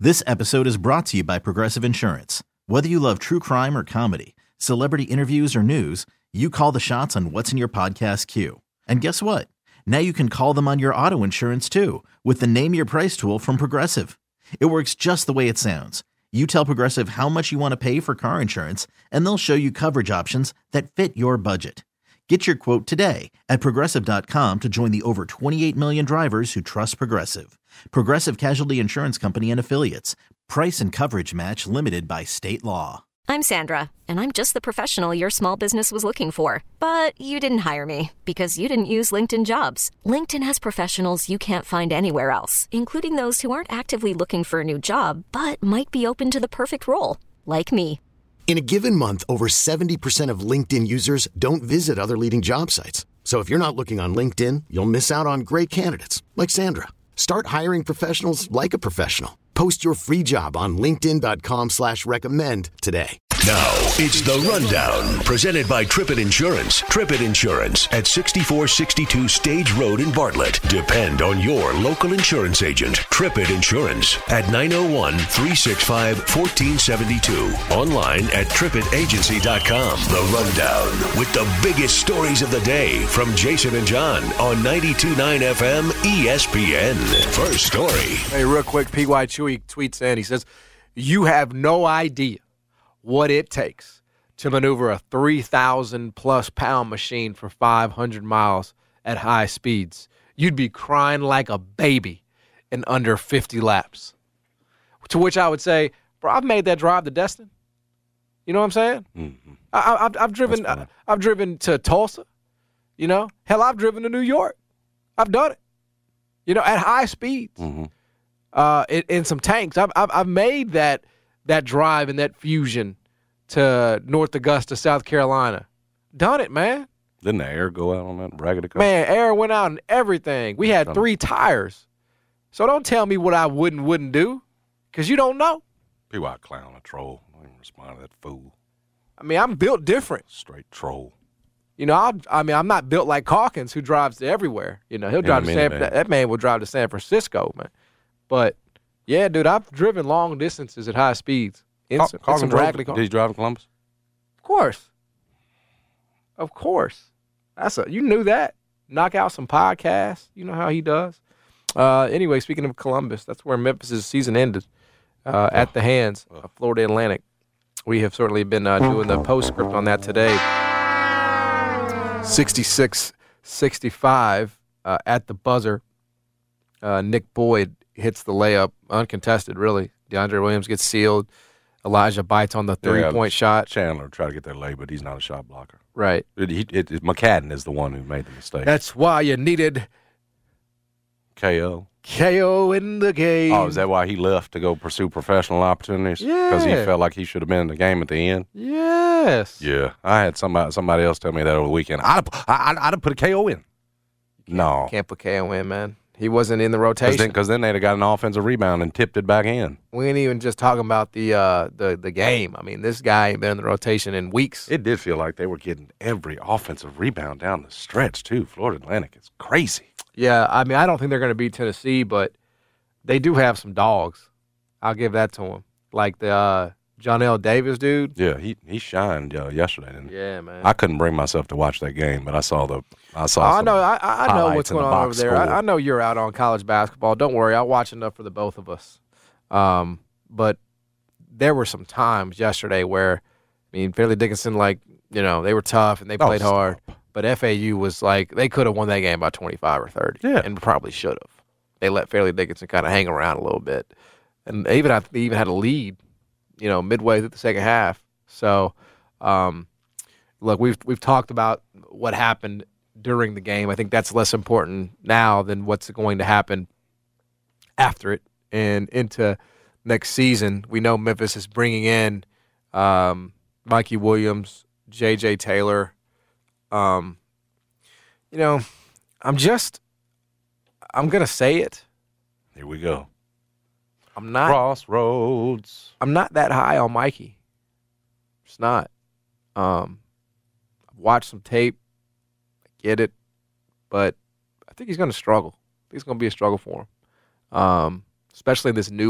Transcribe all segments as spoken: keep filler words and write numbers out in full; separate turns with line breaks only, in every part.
This episode is brought to you by Progressive Insurance. Whether you love true crime or comedy, celebrity interviews or news, you call the shots on what's in your podcast queue. And guess what? Now you can call them on your auto insurance too with the Name Your Price tool from Progressive. It works just the way it sounds. You tell Progressive how much you want to pay for car insurance, and they'll show you coverage options that fit your budget. Get your quote today at Progressive dot com to join the over twenty-eight million drivers who trust Progressive. Progressive Casualty Insurance Company and Affiliates. Price and coverage match limited by state law.
I'm Sandra, and I'm just the professional your small business was looking for. But you didn't hire me because you didn't use LinkedIn Jobs. LinkedIn has professionals you can't find anywhere else, including those who aren't actively looking for a new job, but might be open to the perfect role, like me.
In a given month, over seventy percent of LinkedIn users don't visit other leading job sites. So if you're not looking on LinkedIn, you'll miss out on great candidates like Sandra. Start hiring professionals like a professional. Post your free job on linkedin dot com slash recommend today.
Now, it's The Rundown, presented by Trippett Insurance. Trippett Insurance at sixty-four sixty-two Stage Road in Bartlett. Depend on your local insurance agent. Trippett Insurance at nine oh one, three six five, one four seven two. Online at trippett agency dot com. The Rundown with the biggest stories of the day from Jason and John on ninety-two point nine F M E S P N. First story.
Hey, real quick, P Y Chewy tweets in. He says, "You have no idea what it takes to maneuver a three thousand plus pound machine for five hundred miles at high speeds. You'd be crying like a baby in under fifty laps." To which I would say, bro, I've made that drive to Destin. You know what I'm saying? Mm-hmm. I, I've, I've driven. I, I've driven to Tulsa. You know, hell, I've driven to New York. I've done it. You know, at high speeds, mm-hmm. uh, in, in some tanks. I've, I've I've made that. that drive and that fusion to North Augusta, South Carolina. Done it, man.
Didn't the air go out on that raggedy car?
Man, air went out and everything. We had three tires. So don't tell me what I would and wouldn't do, because you don't know.
People out clown a troll. I don't even respond to that fool.
I mean, I'm built different.
Straight troll.
You know, I'll, I mean, I'm not built like Calkins, who drives to everywhere. You know, he'll drive to San Francisco. That man will drive to San Francisco, man. But yeah, dude, I've driven long distances at high speeds. In
Cal-
some,
Calkins
some
drove,
cars.
Did he drive in Columbus?
Of course. Of course. That's a, you knew that. Knock out some podcasts. You know how he does. Uh, anyway, speaking of Columbus, that's where Memphis' season ended, uh, oh. at the hands of Florida Atlantic. We have certainly been uh, doing the postscript on that today. sixty-six sixty-five uh, at the buzzer. Uh, Nick Boyd hits the layup, uncontested, really. DeAndre Williams gets sealed. Elijah bites on the three-point yeah, shot.
Chandler tried to get that lay, but he's not a shot blocker.
Right.
It, he, it, it, McCadden is the one who made the mistake.
That's why you needed
K O.
K O in the game.
Oh, is that why he left to go pursue professional opportunities?
Yeah.
Because he felt like he should have been in the game at the end?
Yes.
Yeah. I had somebody somebody else tell me that over the weekend. I'd have, I'd, I'd have put a K O in. No.
Can't put K O in, man. He wasn't in the rotation.
Because then, then they'd have got an offensive rebound and tipped it back in.
We ain't even just talking about the uh, the the game. I mean, this guy ain't been in the rotation in weeks.
It did feel like they were getting every offensive rebound down the stretch, too. Florida Atlantic is crazy.
Yeah, I mean, I don't think they're going to beat Tennessee, but they do have some dogs. I'll give that to them. Like the uh, Johnell Davis dude.
Yeah, he he shined uh, yesterday. Didn't he?
Yeah, man.
I couldn't bring myself to watch that game, but I saw the I saw.
Oh, I know. I, I know what's going
the
on over there. I, I know you're out on college basketball. Don't worry, I'll watch enough for the both of us. Um, but there were some times yesterday where, I mean, Fairleigh Dickinson, like, you know, they were tough and they played oh, hard. But F A U was like, they could have won that game by twenty-five or thirty.
Yeah.
And probably should have. They let Fairleigh Dickinson kind of hang around a little bit. And they even, had, they even had a lead, you know, midway through the second half. So, um, look, we've we've talked about what happened during the game. I think that's less important now than what's going to happen after it and into next season. We know Memphis is bringing in um, Mikey Williams, J J Taylor. Um, you know, I'm just, I'm going to say it.
Here we go.
I'm not.
Crossroads.
I'm not that high on Mikey. It's not. Um, I've watched some tape. I get it. But I think he's going to struggle. I think it's going to be a struggle for him. Um, especially in this new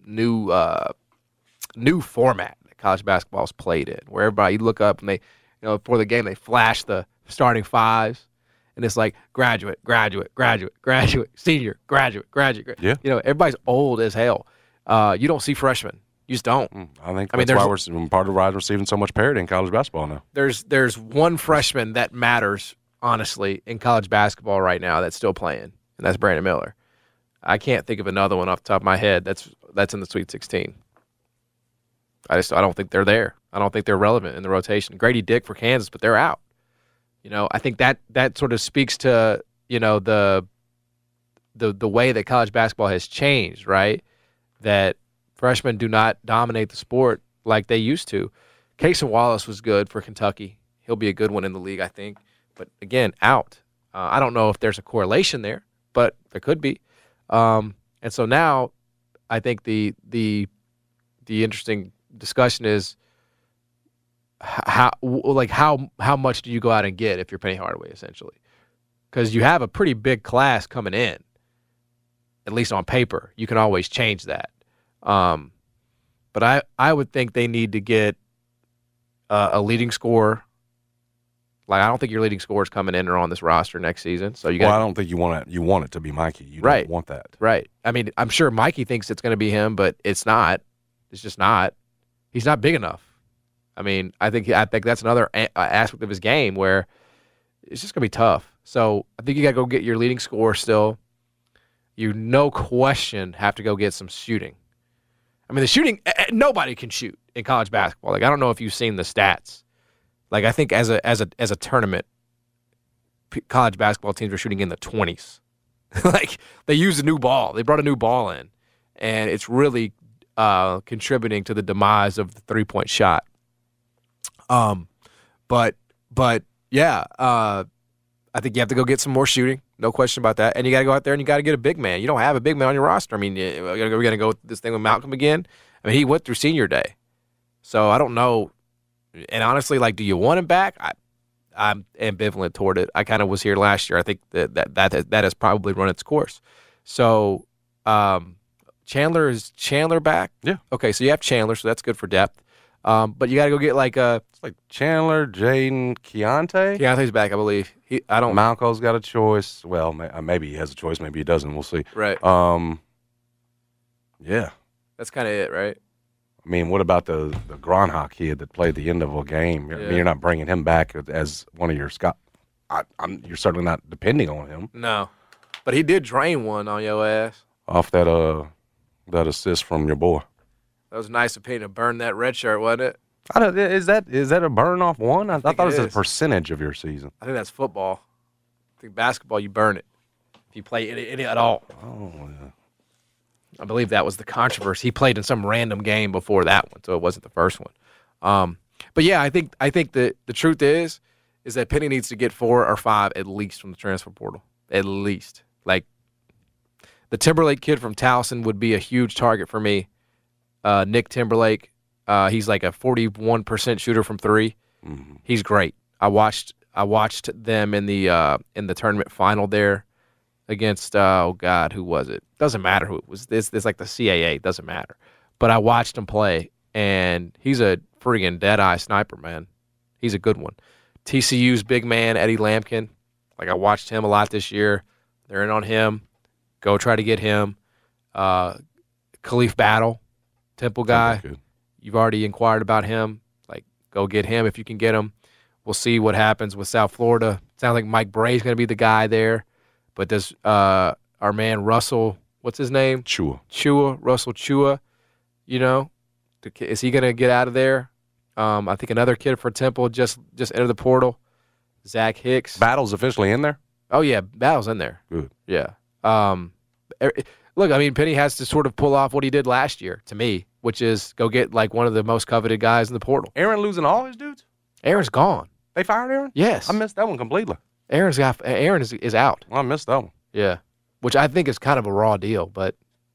new uh, new format that college basketball is played in, where everybody you look up and they, you know, before the game they flash the starting fives, and it's like graduate, graduate, graduate, graduate, senior, graduate, graduate. Gra-
Yeah.
You know, everybody's old as hell. Uh, you don't see freshmen. You just don't.
Mm, I think
I mean,
that's why
there's-
we're part of the rise receiving so much parity in college basketball now.
There's there's one freshman that matters, honestly, in college basketball right now that's still playing, and that's Brandon Miller. I can't think of another one off the top of my head that's that's in the Sweet sixteen. I just I don't think they're there. I don't think they're relevant in the rotation. Grady Dick for Kansas, but they're out. You know, I think that that sort of speaks to, you know, the the the way that college basketball has changed, right? That freshmen do not dominate the sport like they used to. Cason Wallace was good for Kentucky. He'll be a good one in the league, I think. But again, out. Uh, I don't know if there's a correlation there, but there could be. Um, and so now, I think the the the interesting discussion is how like how how much do you go out and get if you're Penny Hardaway, essentially, because you have a pretty big class coming in. At least on paper, you can always change that. Um, but I, I would think they need to get uh, a leading scorer. Like I don't think your leading scorers coming in are on this roster next season. So you got.
Well, I don't think you want it. You want it to be Mikey. You
Right.
don't want that.
Right. I mean, I'm sure Mikey thinks it's going to be him, but it's not. It's just not. He's not big enough. I mean, I think I think that's another a- aspect of his game where it's just going to be tough. So I think you got to go get your leading scorer still. You no question have to go get some shooting. I mean, the shooting, nobody can shoot in college basketball. Like, I don't know if you've seen the stats. Like, I think as a as a as a tournament, college basketball teams are shooting in the twenties. Like, they use a new ball. They brought a new ball in, and it's really uh, contributing to the demise of the three-point shot. Um, but but yeah, uh, I think you have to go get some more shooting. No question about that. And you got to go out there and you got to get a big man. You don't have a big man on your roster. I mean, we're going to go with this thing with Malcolm again. I mean, he went through senior day. So I don't know. And honestly, like, do you want him back? I, I'm ambivalent toward it. I kind of was here last year. I think that that, that, has, that has probably run its course. So um, Chandler, is Chandler back?
Yeah.
Okay, so you have Chandler, so that's good for depth. Um, but you got to go get like a
It's like Chandler, Jaden, Keontae.
Keontae's back, I believe. He, I don't.
Malco's got a choice. Well, may- maybe he has a choice. Maybe he doesn't. We'll see.
Right.
Um. Yeah.
That's kind of it, right?
I mean, what about the the Gronhock kid that played the end of a game? I
Yeah.
mean, you're not bringing him back as one of your Scott. I, I'm, you're certainly not depending on him
No, but he did drain one on your ass.
off that uh that assist from your boy.
That was nice of Payne to burn that red shirt, wasn't it?
I don't, is that is that a burn off one? I, I
think
thought
it
it was
is.
a percentage of your season.
I think that's football. I think basketball, you burn it if you play any, any at all.
Oh, yeah.
I believe that was the controversy. He played in some random game before that one, so it wasn't the first one. Um, but yeah, I think I think the the truth is is that Penny needs to get four or five at least from the transfer portal, at least. Like the Timberlake kid from Towson would be a huge target for me. Uh, Nick Timberlake, uh, he's like a forty-one percent shooter from three.
Mm-hmm.
He's great. I watched I watched them in the uh, in the tournament final there against uh, oh god, who was it? Doesn't matter who it was. This this like the C A A. Doesn't matter. But I watched him play, and he's a friggin' dead eye sniper, man. He's a good one. T C U's big man Eddie Lampkin. Like I watched him a lot this year. They're in on him. Go try to get him. Uh, Khalif Battle, Temple guy.
Good.
You've already inquired about him. Like, go get him if you can get him. We'll see what happens with South Florida. Sounds like Mike Bray's going to be the guy there. But does uh, our man Russell, what's his name?
Chua.
Chua, Russell Chua, you know, is he going to get out of there? Um, I think another kid for Temple just just entered the portal, Zach Hicks.
Battle's officially in there?
Oh, yeah, Battle's in there.
Good.
Yeah. Um, er, look, I mean, Penny has to sort of pull off what he did last year, to me, which is go get, like, one of the most coveted guys in the portal.
Aaron losing all his dudes?
Aaron's gone.
They fired Aaron?
Yes.
I missed that one completely.
Aaron's got, Aaron is, is out.
Well, I missed that one.
Yeah. Which I think is kind of a raw deal, but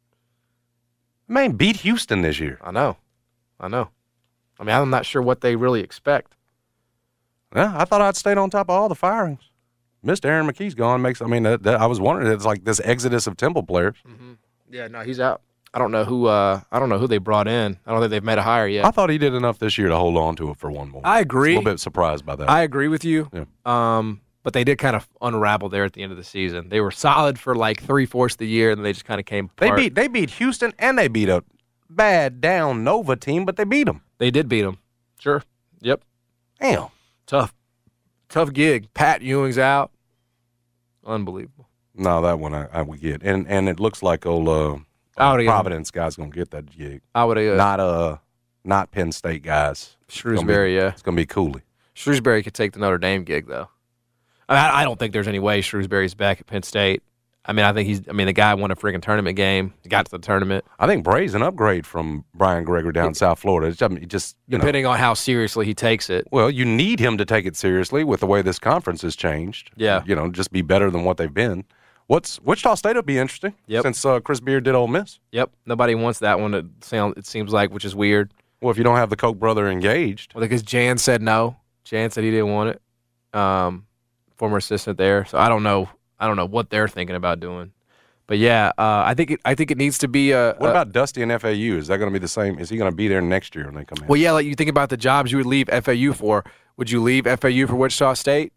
Man, beat Houston this year.
I know. I know. I mean, I'm not sure what they really expect.
Yeah, I thought I'd stayed on top of all the firings. Mister Aaron McKee's gone. Makes I mean, that, that, I was wondering. It's like this exodus of Temple players.
Mm-hmm. Yeah, no, he's out. I don't know who. Uh, I don't know who they brought in. I don't think they've made a hire yet.
I thought he did enough this year to hold on to it for one more.
I agree.
A little bit surprised by that.
I agree with you.
Yeah.
Um, but they did kind of unravel there at the end of the season. They were solid for like three fourths of the year, and then they just kind of came
They
apart.
beat they beat Houston and they beat a bad down Nova team, but they beat them.
They did beat them. Sure. Yep.
Damn.
Tough. Tough gig. Pat Ewing's out. Unbelievable.
No, that one I, I would get, and and it looks like old uh,
I would've
Providence guy's gonna get that gig.
I would have. Uh,
Not uh, not Penn State guys.
Shrewsbury,
It's gonna be,
yeah.
It's gonna be Cooley.
Shrewsbury could take the Notre Dame gig, though. I, mean, I I don't think there's any way Shrewsbury's back at Penn State. I mean, I think he's. I mean, the guy won a freaking tournament game. He got to the tournament.
I think Bray's an upgrade from Brian Gregory down in South Florida. It's just, just you know,
Depending on how seriously he takes it.
well, you need him to take it seriously with the way this conference has changed.
Yeah.
You know, just be better than what they've been. What's Wichita State will be interesting.
Yep.
Since uh, Chris Beard did Ole Miss.
Yep. Nobody wants that one. It sound. It seems like, which is weird.
Well, if you don't have the Koch brother engaged,
Well, because Jan said no. Jan said he didn't want it. Um, former assistant there. So I don't know. I don't know what they're thinking about doing. But yeah, uh, I think it. I think it needs to be a.
what
a-
about Dusty and F A U? Is that going to be the same? Is he going to be there next year when they come in?
Well, yeah, like you think about the jobs you would leave F A U for. Would you leave F A U for Wichita State?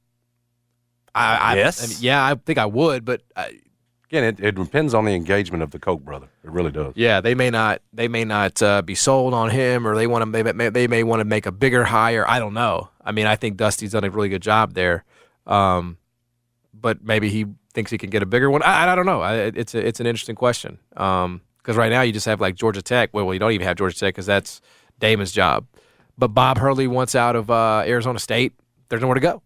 I, I
Yes.
I mean, yeah, I think I would, but I,
Again, it, it depends on the engagement of the Koch brother. It really does.
yeah, they may not. They may not uh, be sold on him, or they want to. They may, they may want to make a bigger hire. I don't know. I mean, I think Dusty's done a really good job there, um, but maybe he thinks he can get a bigger one. I, I don't know. I, it's a, it's an interesting question because um, right now you just have like Georgia Tech. Well, well you don't even have Georgia Tech because that's Damon's job. But Bob Hurley wants out of uh, Arizona State. There's nowhere to go.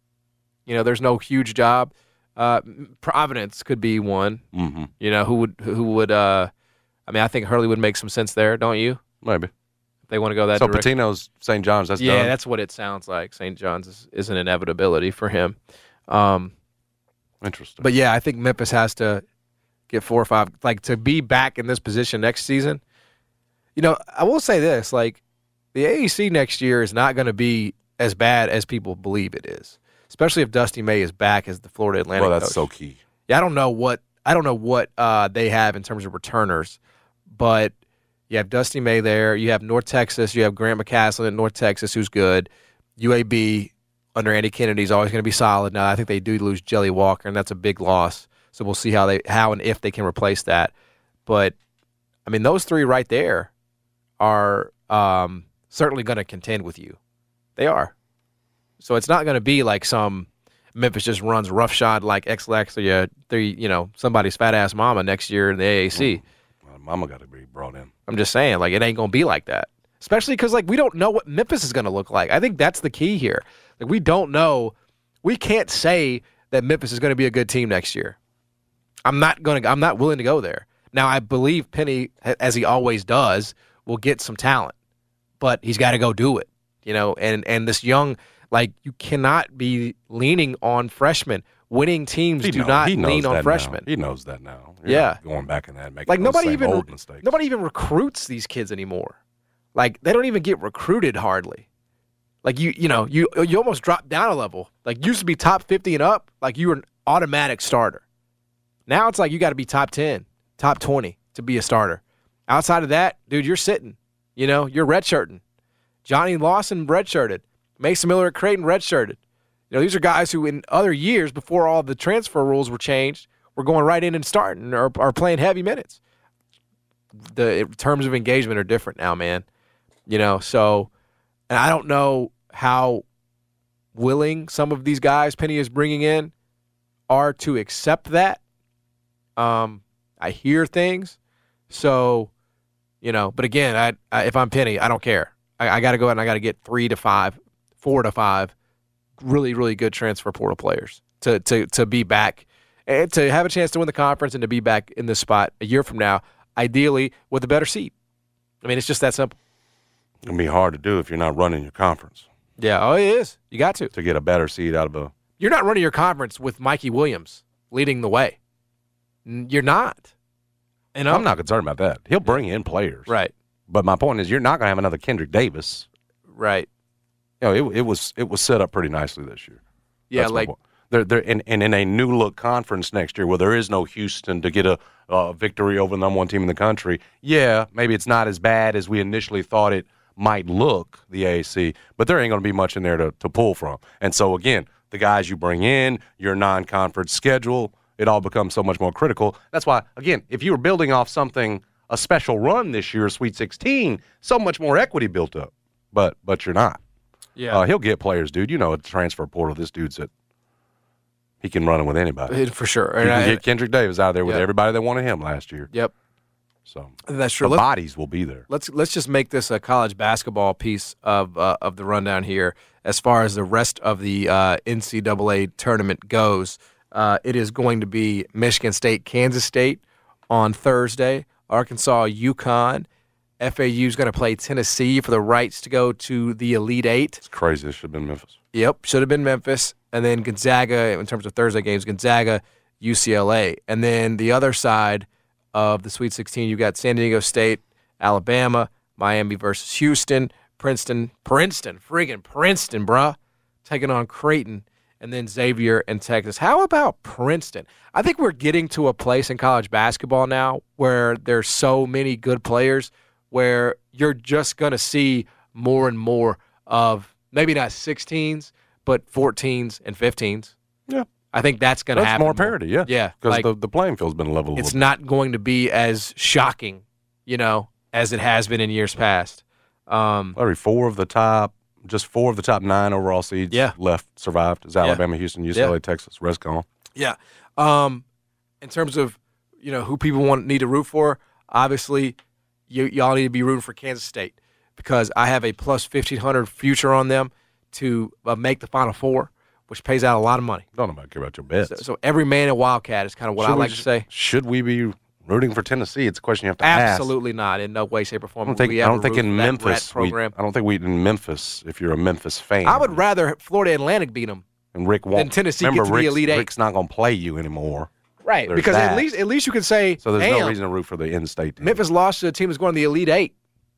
You know, there's no huge job. Uh, Providence could be one.
Mm-hmm.
You know, who would who would? Uh, I mean, I think Hurley would make some sense there, don't you?
Maybe.
If they want to go that
So
direction.
Patino's Saint John's. That's
yeah,
done.
that's what it sounds like. Saint John's is, is an inevitability for him. Um,
Interesting.
but yeah, I think Memphis has to get four or five, like to be back in this position next season. You know, I will say this: like the A A C next year is not going to be as bad as people believe it is, especially if Dusty May is back as the Florida Atlantic
well, that's
coach.
so key.
Yeah, I don't know what I don't know what uh, they have in terms of returners, but you have Dusty May there. You have North Texas. You have Grant McCaslin at North Texas, who's good. U A B under Andy Kennedy is always going to be solid. Now I think they do lose Jelly Walker, and that's a big loss. So we'll see how they how and if they can replace that. But I mean, those three right there are um, certainly going to contend with you. They are. So it's not going to be like some Memphis just runs roughshod like X-Lex or you, three, you know, somebody's fat ass mama next year in the A A C.
Well, Mama got to be brought in.
I'm just saying, like, it ain't going to be like that. Especially because, like, we don't know what Memphis is going to look like. I think that's the key here. Like, we don't know. We can't say that Memphis is going to be a good team next year. I'm not going to. I'm not willing to go there. Now, I believe Penny, as he always does, will get some talent, but he's got to go do it. You know, and and this young, like, you cannot be leaning on freshmen. Winning teams
He
do
know-
not
he knows
lean on
that
freshmen.
Now. He knows that now. You're
Yeah.
not going back in that, and making
Like
those
nobody
same
even
old mistakes.
nobody even recruits these kids anymore. Like they don't even get recruited hardly. Like you you know you you almost drop down a level. Like used to be top fifty and up. Like you were an automatic starter. Now it's like you got to be top ten, top twenty to be a starter. Outside of that, dude, you're sitting. You know you're redshirting. Johnny Lawson redshirted. Mason Miller at Creighton redshirted. You know these are guys who in other years before all the transfer rules were changed were going right in and starting or are playing heavy minutes. The terms of engagement are different now, man. You know, so, and I don't know how willing some of these guys Penny is bringing in are to accept that. Um, I hear things. So, you know, but again, I, I if I'm Penny, I don't care. I, I got to go out and I got to get three to five, four to five really, really good transfer portal players to, to, to be back and to have a chance to win the conference and to be back in this spot a year from now, ideally with a better seat. I mean, it's just that simple.
It's going to be hard to do if you're not running your conference
Yeah, oh, it is. You got to.
to get a better seed out of a.
You're not running your conference with Mikey Williams leading the way. N- You're not. And
I'm not concerned about that. He'll bring in players.
Right,
But my point is, you're not going to have another Kendrick Davis.
right.
You know, it, it was it was set up pretty nicely this year.
Yeah,
That's my
like
point. They're, they're in, and in a new-look conference next year where there is no Houston to get a, a victory over the number one team in the country, yeah, maybe it's not as bad as we initially thought it might look, the A A C, but there ain't going to be much in there to, to pull from. And so, again, the guys you bring in, your non-conference schedule, it all becomes so much more critical. That's why, again, if you were building off something, a special run this year, Sweet sixteen, so much more equity built up. But but you're not.
Yeah.
Uh, he'll get players, dude. You know, at the transfer portal, this dude's at, he can run it with anybody.
For sure.
He
And
can
I-
get Kendrick Davis out there with
Yep.
everybody that wanted him last year.
Yep.
So
That's true.
the
Let's-
bodies will be there.
Let's let's just make this a college basketball piece of uh, of the rundown here. As far as the rest of the uh, N C double A tournament goes, uh, it is going to be Michigan State, Kansas State on Thursday. Arkansas, UConn. F A U is going to play Tennessee for the rights to go to the Elite Eight.
It's crazy. This should have been Memphis.
Yep, should have been Memphis. And then Gonzaga, in terms of Thursday games, Gonzaga, U C L A. And then the other side of the Sweet sixteen, you got San Diego State, Alabama, Miami versus Houston, Princeton, Princeton, friggin' Princeton, bruh, taking on Creighton, and then Xavier and Texas. How about Princeton? I think we're getting to a place in college basketball now where there's so many good players where you're just going to see more and more of maybe not sixteens, but fourteens and fifteens.
Yeah.
I think that's going to
That's
happen.
more parity, yeah.
Yeah.
Because
like,
the, the playing field's been leveled a
it's
little
not going to be as shocking, you know, as it has been in years past. Um,
bit. Every four of the top, just four of the top nine overall seeds
Yeah.
left, survived. Is Alabama, Houston, U C L A,
Yeah.
Texas, rest gone.
yeah. Um, in terms of, you know, who people want need to root for, obviously, you, y'all need to be rooting for Kansas State because I have a plus fifteen hundred future on them to uh, make the Final Four, which pays out a lot of money.
Don't nobody care about your bets.
So, so every man in Wildcat is kind of what
Should
I
we-
like to say.
Should we be rooting for Tennessee? It's a question you have to ask.
Absolutely not. In no way, shape, or
I
form.
don't think.
we
I
ever
don't think
root
in
for that
Memphis.
rat
We,
program.
I don't think we in Memphis. If you're a Memphis fan,
I would rather Florida Atlantic beat them.
and Rick won't.
than Tennessee
remember
get to the
Rick's,
Elite Eight.
Rick's not going to play you anymore.
Right,
There's
because
that.
at least at least you can say,
So there's
damn,
no reason to root for the in-state team.
Memphis lost to a team that's going to the Elite Eight.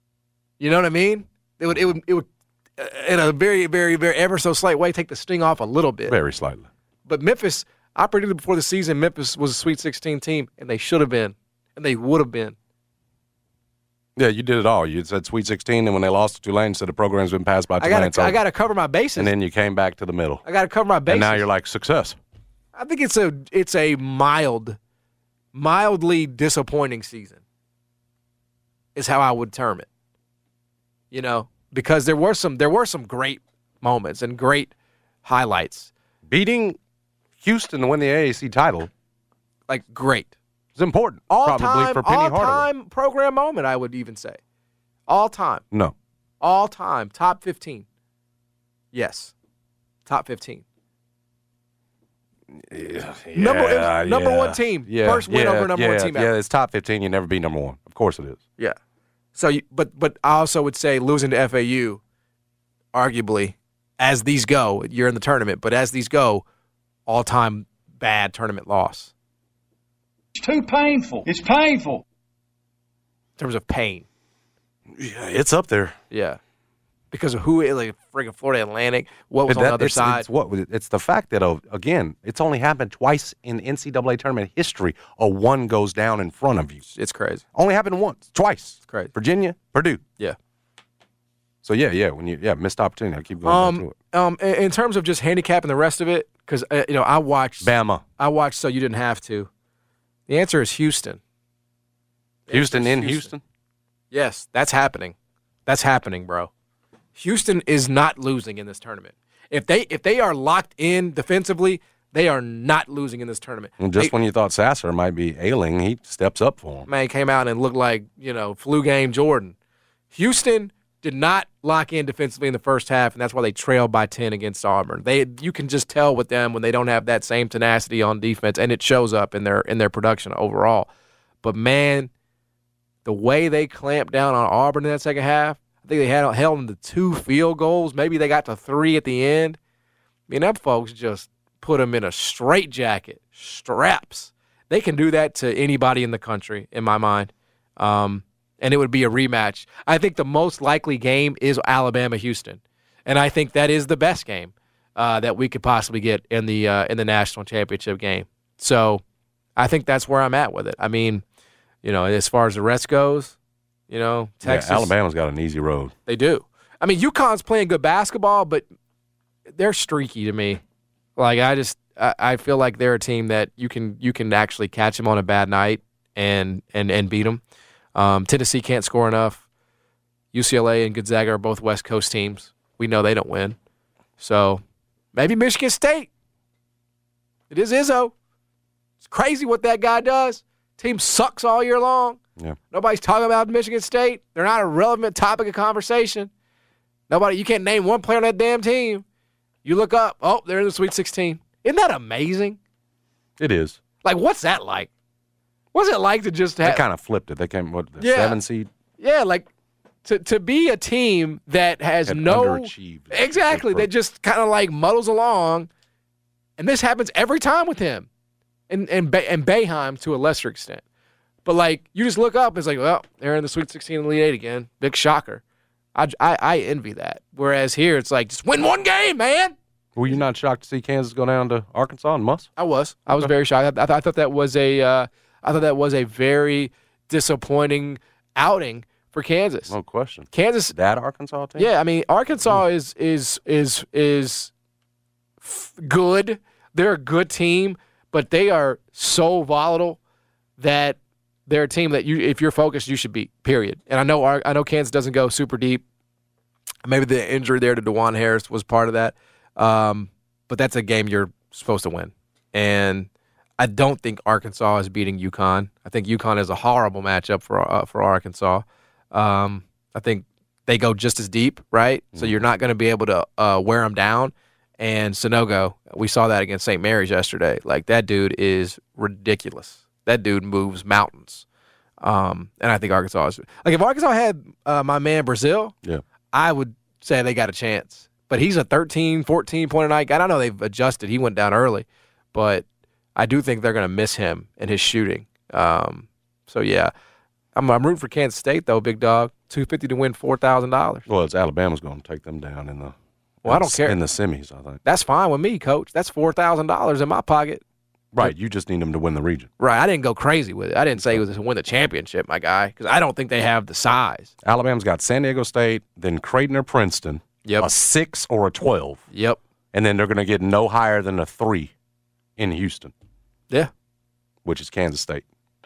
You know what I mean? It would it would it would uh, in a very very very ever so slight way take the sting off a little bit.
Very slightly.
But Memphis, I predicted before the season Memphis was a Sweet sixteen team, and they should have been, and they would have been.
Yeah, you did it all. You said Sweet sixteen, and when they lost to Tulane, said the program's been passed by
I
Tulane.
got to I got to cover my bases.
And then you came back to the middle.
I got to cover my bases.
And now you're like, success.
I think it's a it's a mild, mildly disappointing season. Is how I would term it. You know, because there were some there were some great moments and great highlights.
Beating Houston to win the A A C title
Like great.
is important.
All
probably
time
for Penny
all
Hardaway.
time program moment, I would even say. All time.
No.
All time. Top fifteen. Yes. Top fifteen.
Yeah,
Number- it was number
yeah.
one team.
Yeah,
First win
yeah,
over number one
yeah,
team
Yeah,
ever.
it's top fifteen. You never beat number one. Of course it is.
Yeah. So, you, but but I also would say losing to F A U, arguably, as these go, you're in the tournament, but as these go, all time bad tournament loss
It's too painful. It's painful.
in terms of pain.
Yeah, it's up there.
Yeah. Because of who, like freaking Florida Atlantic, what was
But
on the
that-
other
it's,
side.
It's, what, it's the fact that, uh, again, it's only happened twice in N C double A tournament history. A one goes down in front of you.
It's crazy.
Only happened once, twice.
It's crazy.
Virginia, Purdue.
Yeah.
So yeah, yeah. When you yeah missed opportunity, I keep going back
Um,
to it.
um, in, in terms of just handicapping the rest of it, because uh, you know I watched,
Bama,
I watched, so you didn't have to. The answer is Houston. The
Houston
answer is
in Houston.
Yes, that's happening. That's happening, bro. Houston is not losing in this tournament. If they if they are locked in defensively, they are not losing in this tournament.
And just
They-
when you thought Sasser might be ailing, he steps up for him.
man came out and looked like, you know, flu game Jordan. Houston did not lock in defensively in the first half, and that's why they trailed by ten against Auburn. They you can just tell with them when they don't have that same tenacity on defense, and it shows up in their in their production overall. But man, the way they clamped down on Auburn in that second half, I think they had held them to two field goals. Maybe they got to three at the end. I mean, them folks just put them in a straitjacket, straps. They can do that to anybody in the country, in my mind. Um, and it would be a rematch. I think the most likely game is Alabama-Houston. And I think that is the best game. uh, that we could possibly get in the uh, in the national championship game. So I think that's where I'm at with it. I mean, you know, as far as the rest goes, you know, Texas.
Yeah, Alabama's got an easy road.
They do. I mean, UConn's playing good basketball, but they're streaky to me. Like, I just I, I feel like they're a team that you can you can actually catch them on a bad night and and, and beat them. Um, Tennessee can't score enough. U C L A and Gonzaga are both West Coast teams. We know they don't win. So maybe Michigan State. It is Izzo. It's crazy what that guy does. Team sucks all year long.
Yeah.
Nobody's talking about Michigan State. They're not a relevant topic of conversation. Nobody. You can't name one player on that damn team. You look up, oh, they're in the Sweet sixteen. Isn't that amazing?
It is.
Like, what's that like? What's it like to just have...
They kind of flipped it. They came, what, the
Yeah.
seven seed?
Yeah, like, to to be a team that has
Had
no...
underachieved.
Exactly. That just kind of, like, muddles along. And this happens every time with him. And, and, ba- and Boeheim to a lesser extent. But, like, you just look up, it's like, well, they're in the Sweet sixteen and Elite Eight again. Big shocker. I, I, I envy that. Whereas here, it's like, just win one game, man.
Were you not shocked to see Kansas go down to Arkansas and Muss?
I was. I was
Okay.
very shocked. I, I, th- I thought that was a, uh, I thought that was a very disappointing outing for Kansas.
No question.
Kansas,
That Arkansas team?
yeah. I mean, Arkansas is is is is f- good. They're a good team, but they are so volatile that they're a team that you, if you're focused, you should beat. Period. And I know, Ar- I know Kansas doesn't go super deep. Maybe the injury there to DeJuan Harris was part of that. Um, but that's a game you're supposed to win. And I don't think Arkansas is beating UConn. I think UConn is a horrible matchup for uh, for Arkansas. Um, I think they go just as deep, right? So you're not going to be able to uh, wear them down. And Sonogo, we saw that against Saint Mary's yesterday. Like, that dude is ridiculous. That dude moves mountains. Um, and I think Arkansas is – like, if Arkansas had uh, my man Brazil,
Yeah.
I would say they got a chance. But he's a thirteen, fourteen-point a night guy. I know they've adjusted. He went down early. But I do think they're going to miss him and his shooting. Um, so, yeah. I'm, I'm rooting for Kansas State, though, big dog. two fifty to win four thousand dollars.
Well, it's Alabama's going to take them down in the
Well, I
in
don't
the-
care.
in the semis, I think.
That's fine with me, Coach. That's four thousand dollars in my pocket.
Right. You just need them to win the region.
Right. I didn't go crazy with it. I didn't say it was to win the championship, my guy, because I don't think they have the size.
Alabama's got San Diego State, then Creighton or Princeton,
Yep.
a six or a twelve,
Yep.
and then they're going to get no higher than a three in Houston,
Yeah.
which is Kansas State.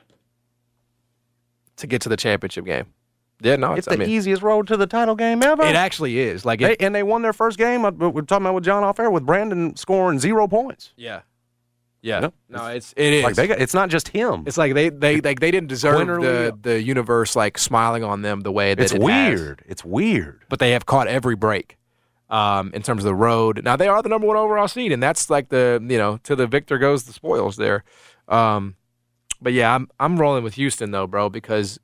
To get to the championship game. Yeah, no,
It's
it's,
the
I mean,
easiest road to the title game ever.
it actually is. Like,
They,
it,
and they won their first game. uh, We're talking about with John off air with Brandon scoring zero points.
yeah. Yeah.
Yep.
No, it's it is.
Like they got, it's not just him.
It's like they they like they didn't deserve
Quinterly-
the, the universe like smiling on them the way that
It's
it has.
weird. It's weird.
But they have caught every break um, in terms of the road. Now they are the number one overall seed, and that's like the you know to the victor goes the spoils there. Um, but yeah, I'm I'm rolling with Houston though, bro, because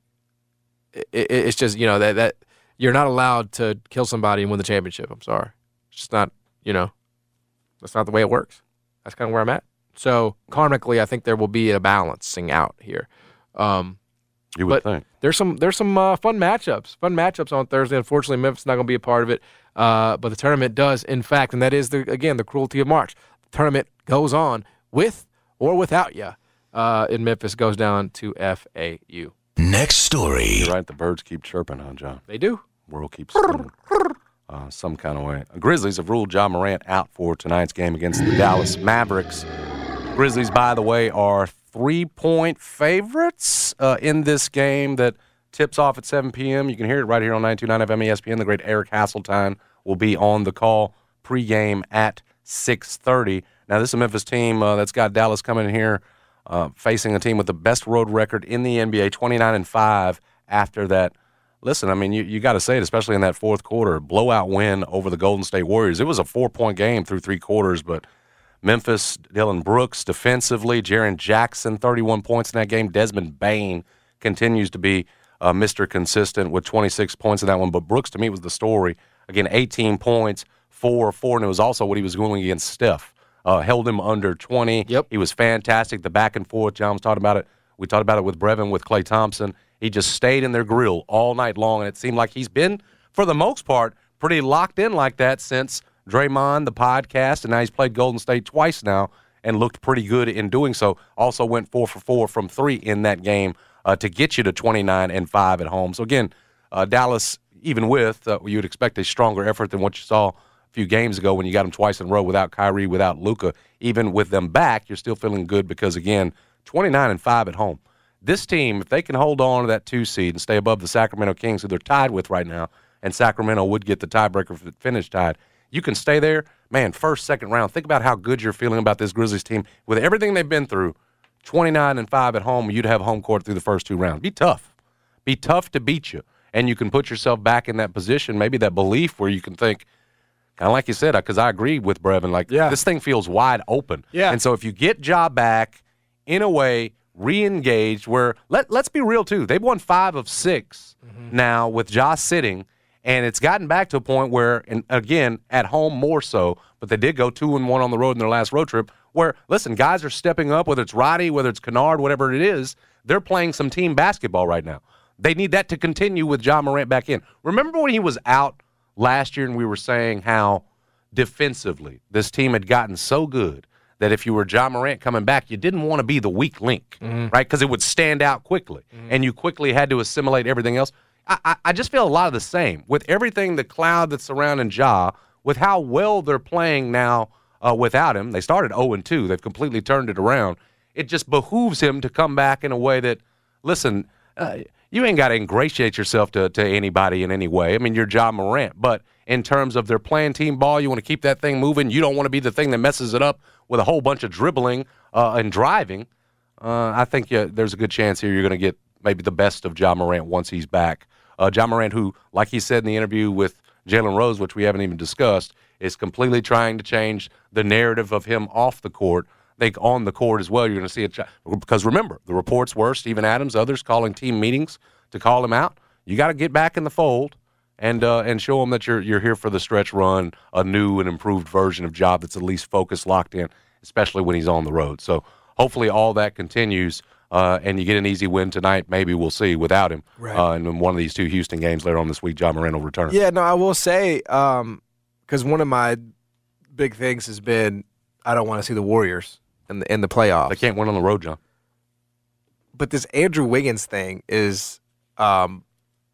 it, it, it's just you know that that you're not allowed to kill somebody and win the championship. I'm sorry, it's just not you know that's not the way it works. That's kind of where I'm at. So karmically, I think there will be a balancing out here. Um,
You would
but
think.
there's some there's some uh, fun matchups, fun matchups on Thursday. Unfortunately, Memphis is not going to be a part of it, uh, but the tournament does, in fact, and that is the again the cruelty of March. The tournament goes on with or without you, uh, in Memphis goes down to F A U.
Next story.
You're right. The birds keep chirping, huh, John?
They do.
World keeps spinning. Uh, some kind of way. Grizzlies have ruled Ja Morant out for tonight's game against the Dallas Mavericks. Grizzlies, by the way, are three-point favorites uh, in this game that tips off at seven p.m. You can hear it right here on ninety-two point nine F M E S P N. The great Eric Hasseltine will be on the call pregame at six thirty. Now, this is a Memphis team uh, that's got Dallas coming in here uh, facing a team with the best road record in the N B A, twenty-nine and five after that. Listen, I mean, you, you got to say it, especially in that fourth quarter, blowout win over the Golden State Warriors. It was a four-point game through three quarters, but Memphis, Dylan Brooks defensively, Jaren Jackson, thirty-one points in that game. Desmond Bane continues to be uh, Mister Consistent with twenty-six points in that one. But Brooks, to me, was the story. Again, eighteen points, four four, and it was also what he was doing against Steph. Uh, held him under twenty.
Yep.
He was fantastic. The back and forth, John was talking about it. We talked about it with Brevin, with Klay Thompson. He just stayed in their grill all night long, and it seemed like he's been, for the most part, pretty locked in like that since Draymond, the podcast, and now he's played Golden State twice now and looked pretty good in doing so. Also went four for four from three in that game uh, to get you to twenty-nine and five at home. So, again, uh, Dallas, even with, uh, you'd expect a stronger effort than what you saw a few games ago when you got them twice in a row without Kyrie, without Luka. Even with them back, you're still feeling good because, again, twenty-nine and five at home. This team, if they can hold on to that two seed and stay above the Sacramento Kings, who they're tied with right now, and Sacramento would get the tiebreaker if it finished tied, you can stay there. Man, first, second round, think about how good you're feeling about this Grizzlies team. With everything they've been through, twenty-nine and five at home, you'd have home court through the first two rounds. Be tough. Be tough to beat you. And you can put yourself back in that position, maybe that belief where you can think, kind of like you said, because I agree with Brevin, like
yeah.
this thing feels wide open.
Yeah.
And so if you get Ja back in a way, re-engaged, where let, let's be real too, they've won five of six mm-hmm. now with Ja sitting, and it's gotten back to a point where, and again, at home more so, but they did go two and one on the road in their last road trip, where, listen, guys are stepping up, whether it's Roddy, whether it's Kennard, whatever it is, they're playing some team basketball right now. They need that to continue with Ja Morant back in. Remember when he was out last year and we were saying how defensively this team had gotten so good that if you were Ja Morant coming back, you didn't want to be the weak link, mm-hmm. right? Because it would stand out quickly, mm-hmm. and you quickly had to assimilate everything else. I, I, I just feel a lot of the same. With everything, the cloud that's surrounding Ja, with how well they're playing now uh, without him. They started oh and two. They've completely turned it around. It just behooves him to come back in a way that, listen, uh, you ain't got to ingratiate yourself to, to anybody in any way. I mean, you're Ja Morant, but in terms of their playing team ball, you want to keep that thing moving. You don't want to be the thing that messes it up with a whole bunch of dribbling uh, and driving. Uh, I think yeah, there's a good chance here you're going to get maybe the best of Ja Morant once he's back. Uh, Ja Morant, who, like he said in the interview with Jalen Rose, which we haven't even discussed, is completely trying to change the narrative of him off the court. I think on the court as well, you're going to see it. Because remember, the reports were Steven Adams, others calling team meetings to call him out. You got to get back in the fold and uh, and show him that you're you're here for the stretch run, a new and improved version of Ja that's at least focused, locked in, especially when he's on the road. So hopefully all that continues, uh, and you get an easy win tonight. Maybe we'll see without him.
Right.
Uh, and in one of these two Houston games later on this week, Ja Morant will return.
Yeah, no, I will say, because um, one of my big things has been I don't want to see the Warriors in the, in the playoffs.
They can't win on the road, John.
But this Andrew Wiggins thing is um,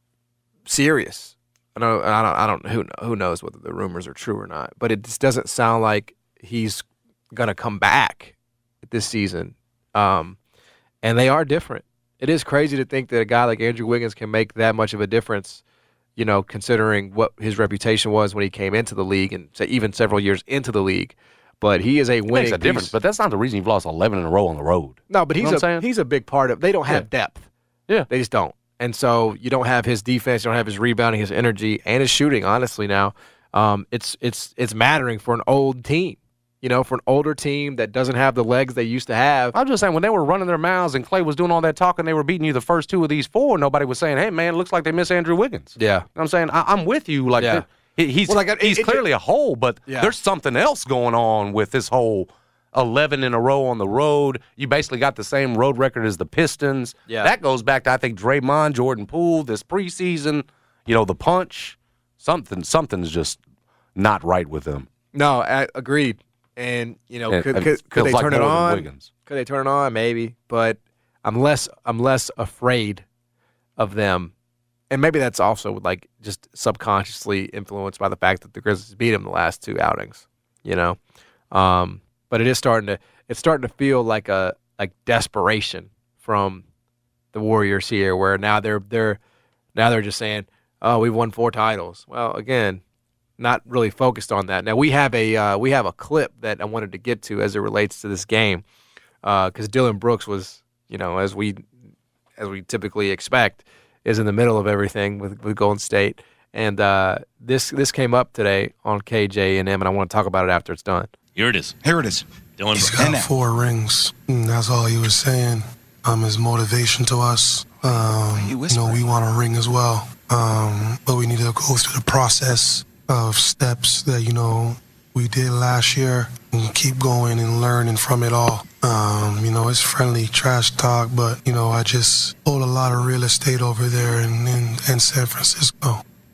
serious. I don't, I don't, I don't. Who who knows whether the rumors are true or not? But it just doesn't sound like he's gonna come back this season. Um, and they are different. It is crazy to think that a guy like Andrew Wiggins can make that much of a difference. You know, considering what his reputation was when he came into the league, and even several years into the league. But he is a winning
makes a difference.
piece.
But that's not the reason you've lost eleven in a row on the road.
No, but
You
he's
know what I'm
a
saying?
he's a big part of. They don't have
Yeah.
depth.
Yeah.
They just don't. And so you don't have his defense, you don't have his rebounding, his energy, and his shooting. Honestly, now um, it's it's it's mattering for an old team. You know, for an older team that doesn't have the legs they used to have.
I'm just saying, when they were running their mouths and Clay was doing all that talking, they were beating you the first two of these four. Nobody was saying, "Hey, man, it looks like they miss Andrew Wiggins."
Yeah,
You know what I'm saying, I, I'm with you. Like,
Yeah.
he- he's
Well, like, it-
he's
it-
clearly a hole, but
Yeah.
there's something else going on with this whole eleven in a row on the road. You basically got the same road record as the Pistons.
Yeah.
That goes back to, I think, Draymond, Jordan Poole, this preseason. You know, the punch. Something, something's just not right with them.
No, I agreed. And you know,
And-
could
and
could,
it
could they
feels like
turn it
more than
on?
Wiggins.
Could they turn it on? Maybe, but I'm less I'm less afraid of them. And maybe that's also like just subconsciously influenced by the fact that the Grizzlies beat them the last two outings. You know, um, but it is starting to it's starting to feel like a like desperation from the Warriors here, where now they're they're now they're just saying, "Oh, we've won four titles." Well, again, not really focused on that. Now we have a uh, we have a clip that I wanted to get to as it relates to this game, because uh, Dylan Brooks was, you know, as we as we typically expect, is in the middle of everything with, with Golden State, and uh, this this came up today on K J and M, and I want to talk about it after it's done.
Here it is.
Here it is.
Dylan
He's
Brooks.
got four rings. And that's all he was saying. Um, his motivation to us. Um,
He
you
whispered.
know, we want a ring as well. Um, but we need to go through the process of steps that, you know, we did last year and keep going and learning from it all. Um, you know, it's friendly trash talk, but, you know, I just hold a lot of real estate over there in, in, in San Francisco.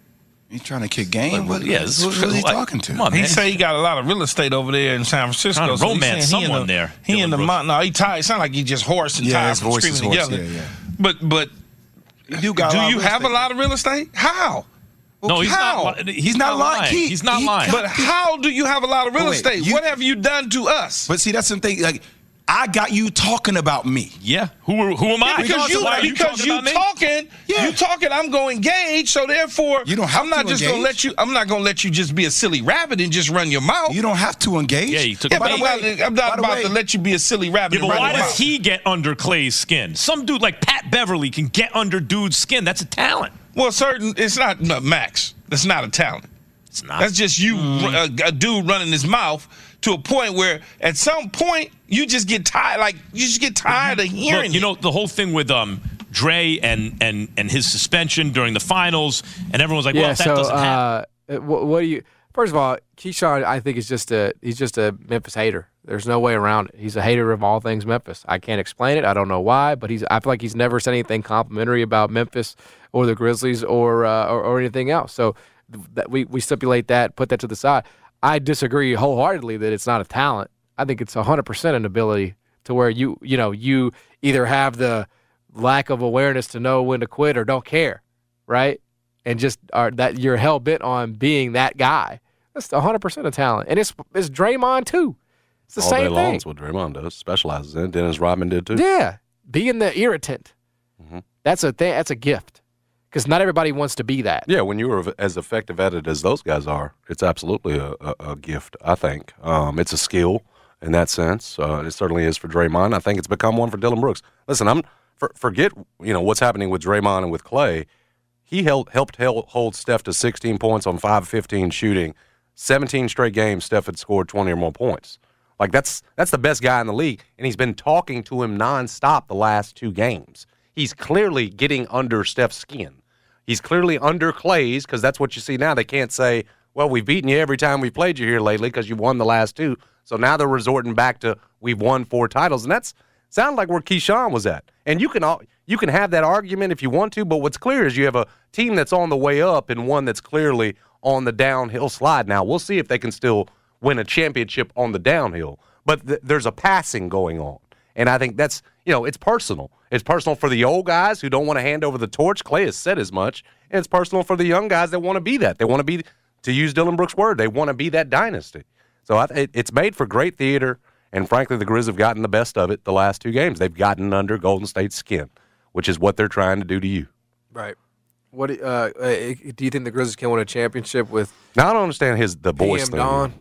He's trying to kick game.
Well,
what,
yeah,
who, who is he
like,
talking to?
Come on,
he
man.
say he got a lot of real estate over there in San Francisco.
Trying to
so
romance
he
someone
in the,
there.
He in the
Dylan
mountain. No, he tired. It sound like he just hoarse and
Yeah,
tired
his
from
voice is
screaming
hoarse.
together.
Yeah, yeah.
But but
You do got
do
a lot
you
of real
have
estate.
a lot of real estate? How?
No, he's
How?
not. He's,
He's not
not
lying.
lying.
He-
He's not
he-
lying.
But how do you have a lot of real
Wait,
estate?
you-
What have you done to us?
But see, that's the thing. Like, I got you talking about me.
yeah. Who? Who am I?
Because you,
Why are
because you
about me?
talking,
Yeah.
you talking. I'm going to engage. So therefore,
You don't have
I'm not
to
just going to
engage.
let you. I'm not going to let you just be a silly rabbit and just run your mouth.
You don't have to engage.
Yeah, you took
yeah,
a
but
bait.
I'm not, I'm
by
not
the
about
way-
to let you be a silly rabbit.
Yeah,
and
but
run
why
your
does
mouth.
he get under Clay's skin? Some dude like Pat Beverly can get under dude's skin. That's a talent.
Well, certain. It's not no, Max. That's not a talent.
It's not.
That's just you, a, a dude running his mouth to a point where at some point you just get tired. Like you just get tired of hearing.
Look, you
it.
know the whole thing with um Dre and and and his suspension during the finals, and everyone's like,
Yeah,
well, if that
so
doesn't happen.
uh, what, what do you? First of all, Keyshawn, I think is just a he's just a Memphis hater. There's no way around it. He's a hater of all things Memphis. I can't explain it. I don't know why, but he's. I feel like he's never said anything complimentary about Memphis or the Grizzlies or uh, or, or anything else. So that we we stipulate that, put that to the side. I disagree wholeheartedly that it's not a talent. I think it's one hundred percent an ability to where you you know you either have the lack of awareness to know when to quit or don't care, right? And just are that you're hell bent on being that guy. That's one hundred percent of talent, and it's it's Draymond too. It's the
All day
same
long
thing.
is what Draymond does, specializes in. Dennis Rodman did too.
Yeah, being the irritant.
Mhm.
That's a thing. That's a gift because not everybody wants to be that.
Yeah, when you are as effective at it as those guys are, it's absolutely a, a, a gift, I think. Um, it's a skill in that sense. Uh, it certainly is for Draymond. I think it's become one for Dylan Brooks. Listen, I'm for, forget you know what's happening with Draymond and with Clay. He held, helped held, hold Steph to sixteen points on five of fifteen shooting. seventeen straight games, Steph had scored twenty or more points. Like, that's that's the best guy in the league, and he's been talking to him nonstop the last two games. He's clearly getting under Steph's skin. He's clearly under Clay's, because that's what you see now. They can't say, well, we've beaten you every time we've played you here lately because you won the last two. So now they're resorting back to we've won four titles, and that's sounded like where Keyshawn was at. And you can all, you can have that argument if you want to, but what's clear is you have a team that's on the way up and one that's clearly on the downhill slide. Now, we'll see if they can still win a championship on the downhill. But th- there's a passing going on. And I think that's, you know, it's personal. It's personal for the old guys who don't want to hand over the torch. Clay has said as much. And it's personal for the young guys that want to be that. They want to be, to use Dylan Brooks' word, they want to be that dynasty. So I, it, it's made for great theater. And frankly, the Grizz have gotten the best of it the last two games. They've gotten under Golden State's skin, which is what they're trying to do to you.
Right. What do- uh, uh, do you think the Grizzlies can win a championship with
Now, I don't understand his the
P
voice
M
thing.
Dawn?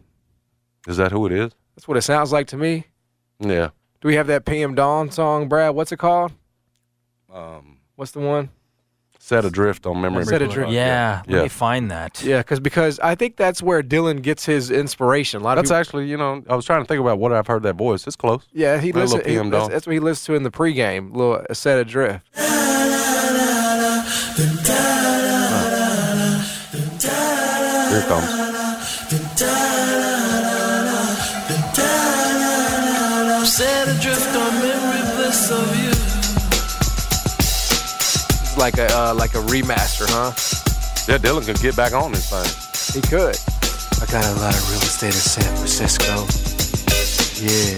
Is that who it is?
That's what it sounds like to me.
Yeah.
Do we have that P M Dawn song, Brad? What's it called?
Um,
What's the one?
Set Adrift on Memory.
Set Adrift.
Yeah, let
Yeah.
me find that.
Yeah, because because I think that's where Dylan gets his inspiration. A lot of
That's
people,
actually, you know, I was trying to think about what I've heard that voice. It's close.
yeah, he
Got a
listen,
little
he,
P M
that's,
Dawn.
that's what he listens to in the pregame. Little a Set Adrift.
Here it comes.
Set adrift on memory bliss of you.
It's like a uh, like a remaster, huh?
Yeah, Dylan could get back on this thing.
He could. I got a lot of real estate in San Francisco. Yeah.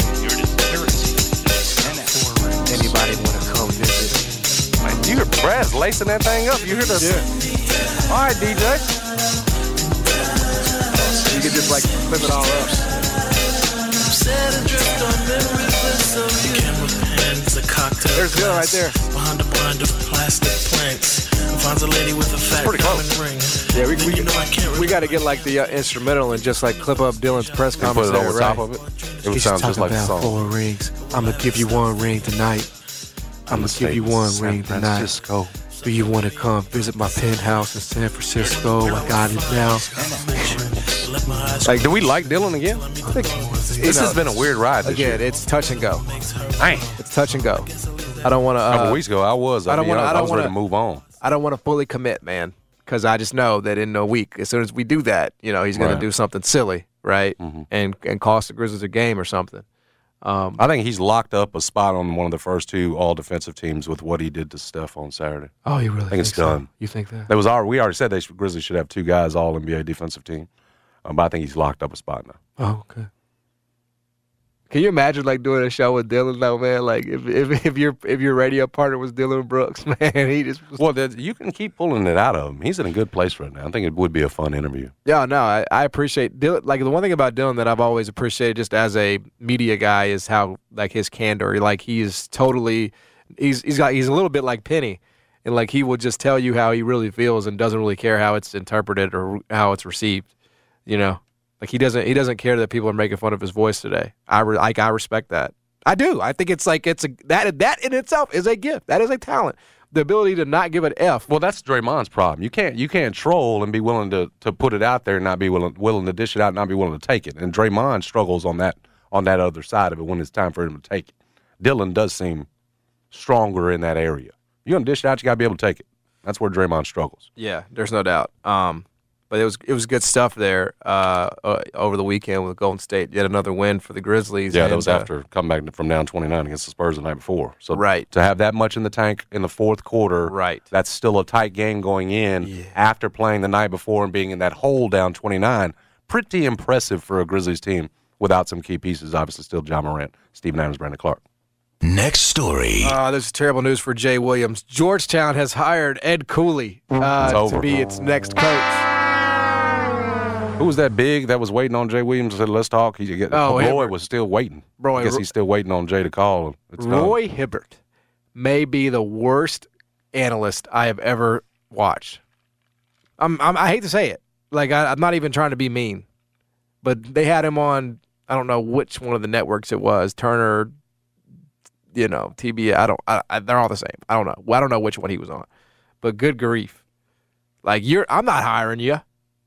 Anybody want to come visit?
Man, you hear Brad's lacing that thing up. You hear the...
Yeah.
All right, D J.
You could just like flip it all up.
Set adrift on memory bliss of you. Camera pan, it's a cocktail.
There's Dylan right there.
Behind a blind of plastic planks. Finds a lady with a fat
Pretty
diamond
close.
ring.
Yeah, we, we,
You know I can't
we got to get like the uh, instrumental and just like clip up Dylan's press
And
conference
put it
there,
over
right?
top of it. It would
He's
sound just
talking
like the
about
song.
four rings. I'm gonna give you one ring tonight. I'm gonna give you one
San
ring tonight.
Francisco.
Do you want to come visit my penthouse in San Francisco? I got it now.
Like, do we like Dylan again? This has been a weird ride this
Again,
year.
it's touch and go.
Dang.
It's touch and go. I don't want to.
A couple
Uh,
weeks ago, I was.
I
I,
don't
wanna,
wanna- I
I
don't
was ready to
wanna-
move on.
I don't want to fully commit, man, because I just know that in a week, as soon as we do that, you know, he's going
Right.
to do something silly, right,
Mhm.
and and cost the Grizzlies a game or something. Um,
I think he's locked up a spot on one of the first two all-defensive teams with what he did to Steph on Saturday.
Oh, you really
I think,
think
it's
so?
done.
You think that?
There was our, we already said they should, Grizzlies should have two guys all N B A defensive team, um, but I think he's locked up a spot now.
Oh, okay. Can you imagine like doing a show with Dylan though, man? Like if if, if your if your radio partner was Dylan Brooks, man, he just was...
well, you can keep pulling it out of him. He's in a good place right now. I think it would be a fun interview.
Yeah, no, I, I appreciate Dylan. Like the one thing about Dylan that I've always appreciated, just as a media guy, is how like his candor. Like he is totally, he's he's got he's a little bit like Penny, and like he will just tell you how he really feels and doesn't really care how it's interpreted or how it's received. You know. Like he doesn't, he doesn't care that people are making fun of his voice today. I re, like, I respect that. I do. I think it's like it's a that that in itself is a gift. That is a talent. The ability to not give an F.
Well, that's Draymond's problem. You can't you can't troll and be willing to to put it out there and not be willing willing to dish it out and not be willing to take it. And Draymond struggles on that on that other side of it when it's time for him to take it. Dylan does seem stronger in that area. You're gonna dish it out, you gotta be able to take it. That's where Draymond struggles.
Yeah, there's no doubt. Um, But it was it was good stuff there uh, uh, over the weekend with Golden State. Yet another win for the Grizzlies.
Yeah,
and,
that was
uh,
after coming back from down twenty-nine against the Spurs the night before. So
right.
to have that much in the tank in the fourth quarter,
right.
that's still a tight game going in
yeah.
after playing the night before and being in that hole down twenty-nine. Pretty impressive for a Grizzlies team without some key pieces. Obviously still John Morant, Steven Adams, Brandon Clark.
Next story.
Uh, this is terrible news for Jay Williams. Georgetown has hired Ed Cooley uh, to be its next coach.
Who was that big that was waiting on Jay Williams and said, let's talk? He,
oh,
Roy
Hibbert.
was still waiting.
Roy,
I guess he's still waiting on Jay to call him. It's
Roy
done.
Hibbert may be the worst analyst I have ever watched. I'm, I'm, I hate to say it. Like, I, I'm not even trying to be mean. But they had him on, I don't know which one of the networks it was, Turner, you know, T B A. I don't, I, I, they're all the same. I don't know. Well, I don't know which one he was on. But good grief. Like, you're, I'm not hiring you.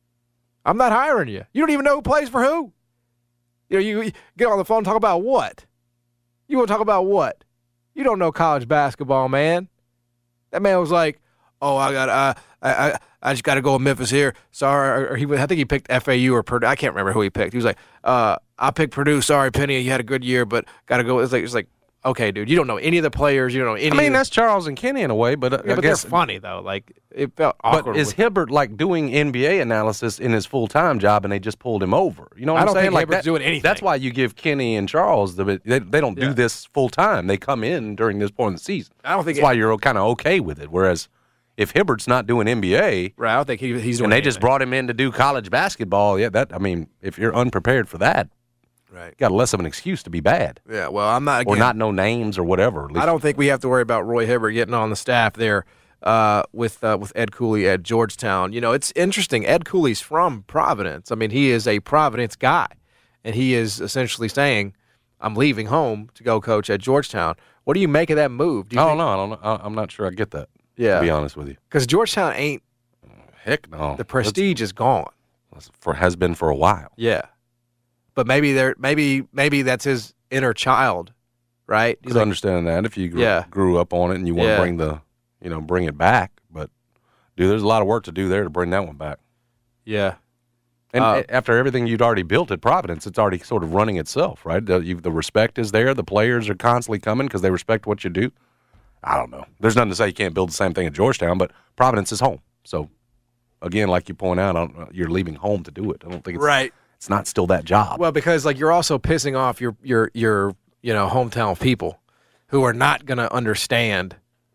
I'm not hiring you. You don't even know who plays for who. You know, you, you get on the phone and talk about what? You want to talk about what? You don't know college basketball, man. That man was like, "Oh, I got, uh, I, I, I just got to go with Memphis here. Sorry." Or he, I think he picked F A U or Purdue. I can't remember who he picked. He was like, "Uh, I picked Purdue. Sorry, Penny, you had a good year, but got to go." It's like, it's like. Okay, dude, you don't know any of the players. You don't know any.
I mean,
of
that's Charles and Kenny in a way, but uh,
yeah,
I
but
guess
they're funny though. Like it felt awkward.
But is
with,
Hibbert like doing N B A analysis in his full time job, and they just pulled him over? You know what
I
I'm
don't
saying?
think
Like
Hibbert's
that,
doing anything.
That's why you give Kenny and Charles the. They, they don't
Yeah.
do this full time. They come in during this point of the season.
I don't think
that's
it,
why you're kind of okay with it. Whereas if Hibbert's not doing N B A,
right? I don't think he, he's doing.
and they
anything.
just brought him in to do college basketball. Yeah, that I mean, if you're unprepared for that.
Right.
Got less of an excuse to be bad.
Yeah, well, I'm not. Again,
or not know names or whatever. At least.
I don't think we have to worry about Roy Hibbert getting on the staff there uh, with uh, with Ed Cooley at Georgetown. You know, it's interesting. Ed Cooley's from Providence. I mean, he is a Providence guy, and he is essentially saying, "I'm leaving home to go coach at Georgetown." What do you make of that move? Do you
I
think,
don't know. I don't know. I- I'm not sure I get that.
Yeah.
To be honest with you,
because Georgetown ain't.
Heck no.
The prestige is gone.
For has been for a while.
Yeah. But maybe there, maybe maybe that's his inner child, right?
I could understand that if you grew,
Yeah.
grew up on it and you want
Yeah.
to bring the, you know, bring it back. But dude, there's a lot of work to do there to bring that one back.
Yeah.
And
Uh,
after everything you'd already built at Providence, it's already sort of running itself, right? The, you, the respect is there. The players are constantly coming because they respect what you do. I don't know. There's nothing to say you can't build the same thing at Georgetown, but Providence is home. So, again, like you point out, I don't, you're leaving home to do it. I don't think it's
Right.
It's not still that job.
Well, because like you're also pissing off your your your you know hometown people, who are not going to understand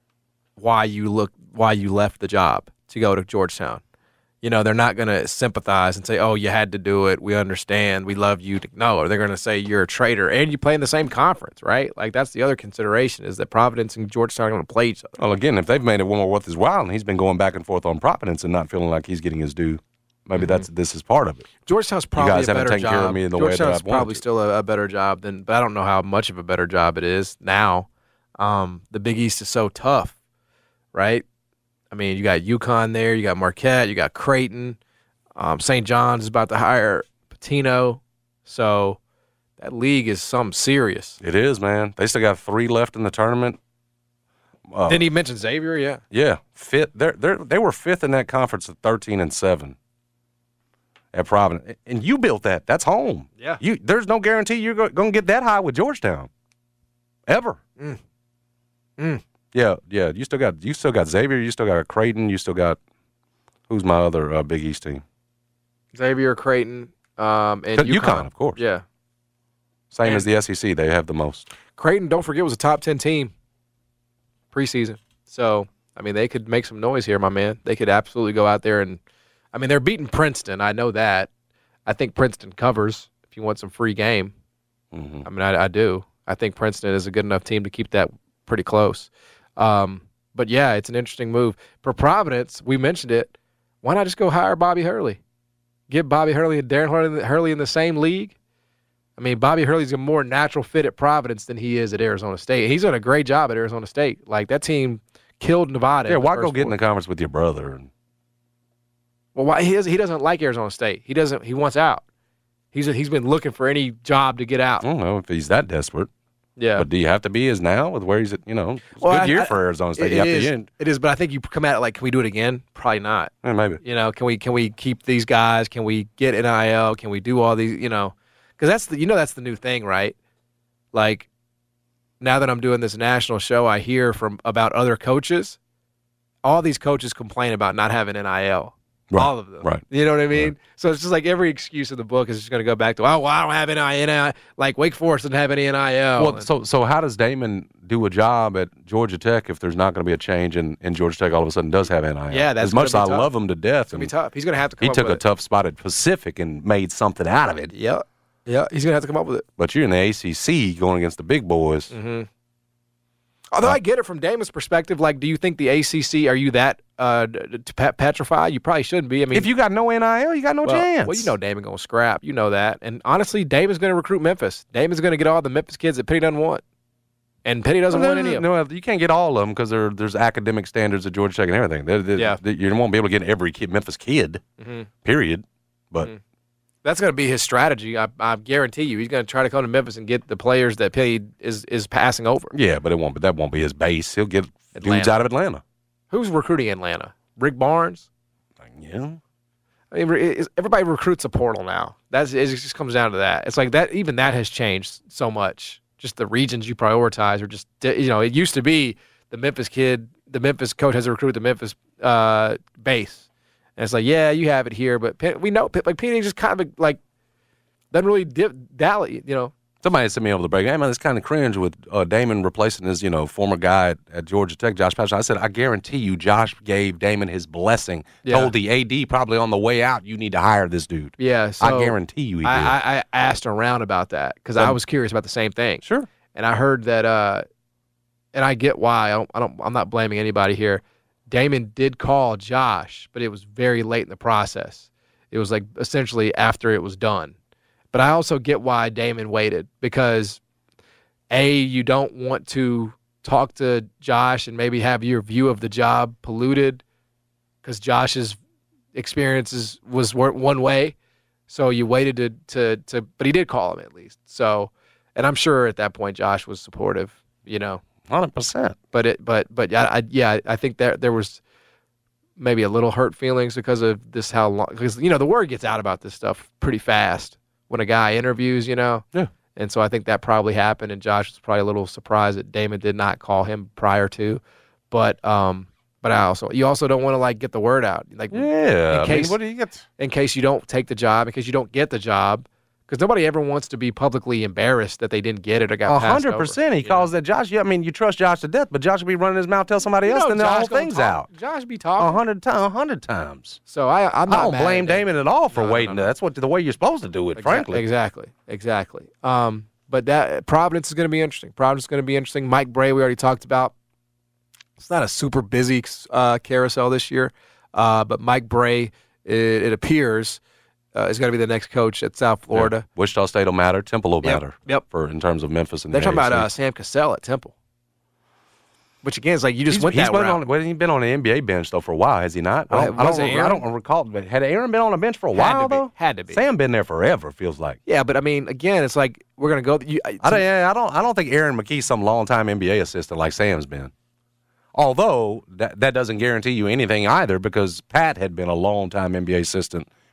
why you look why you left the job to go to Georgetown. You know, they're not going to sympathize and say, "Oh, you had to do it. We understand. We love you." No, or they're going to say you're a traitor, and you play in the same conference, right? Like that's the other consideration is that Providence and Georgetown are going to play each other.
Well, again, if they've made it one more worth his while, and he's been going back and forth on Providence and not feeling like he's getting his due, maybe mm-hmm. that's this is part of it.
Georgetown's probably
you guys
a
haven't
better
taken
job.
care of me in the way that
Georgetown's
I've wanted
probably
to.
still a, a better job than, but I don't know how much of a better job it is now. Um, the Big East is so tough, right? I mean, you got UConn there, you got Marquette, you got Creighton. Um, Saint John's is about to hire Pitino, so that league is something serious.
It is, man. They still got three left in the tournament. Uh,
Didn't he mention Xavier? Yeah,
yeah, fifth. They're they they were fifth in that conference at thirteen and seven. at Providence. And you built that. That's home.
Yeah.
You There's no guarantee you're going to get that high with Georgetown. Ever.
Mm. Mm.
Yeah, yeah. You still got you still got Xavier. You still got Creighton. You still got who's my other uh, Big East team?
Xavier, Creighton, um, and UConn.
UConn, of course.
Yeah.
Same
and
as the S E C. They have the most.
Creighton, don't forget, was a top ten team preseason. So, I mean, they could make some noise here, my man. They could absolutely go out there and, I mean, they're beating Princeton. I know that. I think Princeton covers if you want some free game.
Mm-hmm.
I mean, I, I do. I think Princeton is a good enough team to keep that pretty close. Um, but, yeah, it's an interesting move. For Providence, we mentioned it. Why not just go hire Bobby Hurley? Get Bobby Hurley and Darren Hurley, Hurley in the same league? I mean, Bobby Hurley's a more natural fit at Providence than he is at Arizona State. He's done a great job at Arizona State. Like, that team killed Nevada.
Yeah, why go get in the conference with your brother? And...
Well, why he, is, he doesn't like Arizona State. He doesn't. He wants out. He's a, he's been looking for any job to get out.
I don't know if he's that desperate.
Yeah.
But do you have to be as now with where he's at, you know, it's a
well,
good year
I,
for Arizona State.
It,
you have
it, is,
to end.
it is, but I think you come at it like, can we do it again? Probably not.
Yeah, maybe.
You know, can we can we keep these guys? Can we get N I L? Can we do all these, you know? Because that's the, you know, that's the new thing, right? Like, now that I'm doing this national show, I hear from about other coaches. All these coaches complain about not having N I L.
Right.
All of them.
Right.
You know what I mean?
Right.
So it's just like every excuse in the book is just going to go back to, oh, well, I don't have any N I L. Like, Wake Forest doesn't have any N I L.
Well, so so how does Damon do a job at Georgia Tech if there's not going to be a change and, and Georgia Tech all of a sudden does have N I L?
Yeah, that's
as much as
gonna
I
be tough.
love him to death.
It's going to be tough. He's going to have to come
He
up
took
with
a
it.
tough spot at Pacific and made something out of it.
Yeah. Yeah, he's going to have to come up with it.
But you're in the A C C going against the big boys.
Mm-hmm. Although I get it from Damon's perspective, like, do you think the A C C, are you that uh, to pat- petrified? You probably shouldn't be. I mean,
if you got no N I L, you got no
well,
chance.
Well, you know Damon going to scrap. You know that. And honestly, Damon's going to recruit Memphis. Damon's going to get all the Memphis kids that Penny doesn't want. And Penny doesn't
well,
want any of them.
No, you can't get all of them because there, there's academic standards at Georgia Tech and everything. They're, they're,
Yeah.
they, you won't be able to get every kid, Memphis kid,
Mm-hmm.
period. But
Mm-hmm. That's going to be his strategy. I, I guarantee you. He's going to try to come to Memphis and get the players that Penny is is passing over.
yeah, but it won't. But that won't be his base. He'll get
Atlanta.
dudes out of Atlanta.
Who's recruiting Atlanta? Rick Barnes?
Yeah.
I mean, it- everybody recruits a portal now. That's it. Just comes down to that. It's like that. Even that has changed so much. Just the regions you prioritize are just, you know, it used to be the Memphis kid, the Memphis coach has to recruit the Memphis uh, base, and it's like, yeah, you have it here, but Penn, we know like Penny just kind of like doesn't really dip, dally, you know.
Somebody sent me over the break. Hey, man, it's kind of cringe with uh, Damon replacing his, you know, former guy at, at Georgia Tech, Josh Patterson. I said, I guarantee you, Josh gave Damon his blessing.
Yeah.
Told the A D probably on the way out, you need to hire this dude.
Yeah, so
I guarantee you he did.
I, I, I asked around about that because I was curious about the same thing.
Sure.
And I heard that, uh, and I get why. I don't, I don't. I'm not blaming anybody here. Damon did call Josh, but it was very late in the process. It was like essentially after it was done. But I also get why Damon waited because, A, you don't want to talk to Josh and maybe have your view of the job polluted because Josh's experiences was one way. So you waited to, to, to, but he did call him at least. So, and I'm sure at that point Josh was supportive, you know.
one hundred percent.
But it, but, but yeah, I, yeah, I think there, there was maybe a little hurt feelings because of this, how long, because, you know, the word gets out about this stuff pretty fast when a guy interviews, you know.
Yeah.
And so I think that probably happened, and Josh was probably a little surprised that Damon did not call him prior to. But, um, but I also, you also don't want to like get the word out, like
Yeah.
in
I
case,
mean, what do you get?
in case you don't take the job, in case you don't get the job, because nobody ever wants to be publicly embarrassed that they didn't get it or got
A
passed
hundred
over,
percent. He
you
calls that Josh. Yeah, I mean, you trust Josh to death, but Josh will be running his mouth, tell somebody
know?
else,
You know
then the
Josh
whole
gonna
thing's
talk.
out.
Josh be
A
talking.
hundred times. A hundred times.
So I, I'm not
I don't
mad
blame
at Damon.
Damon at all for
No, no,
waiting.
no, no.
That's what the way you're supposed to do it.
Exactly,
Frankly,
Exactly. Exactly. Um, but that Providence is going to be interesting. Providence is going to be interesting. Mike Bray, we already talked about. It's not a super busy uh, carousel this year, uh, but Mike Bray, it, it appears, uh, is going to be the next coach at South Florida.
Yeah. Wichita State will matter. Temple will
Yep,
matter.
yep.
For in terms of Memphis and
They're
the
talking about
A A C.
uh, Sam Cassell at Temple, which again is like you just
He's,
went
he's
that
been
route.
on. Well, he's been on the N B A bench though for a while, has he not? I don't,
Uh,
I
was
don't,
it
I
Aaron?
don't recall. But had Aaron been on a bench for a
Had
while
to be.
though?
Had to be.
Sam been there forever. Feels like.
Yeah, but I mean, again, it's like we're going to go. You,
I don't. Yeah, I don't. I don't think Aaron McKee's some long-time N B A assistant like Sam's been. Although that that doesn't guarantee you anything either, because Pat had been a long-time N B A assistant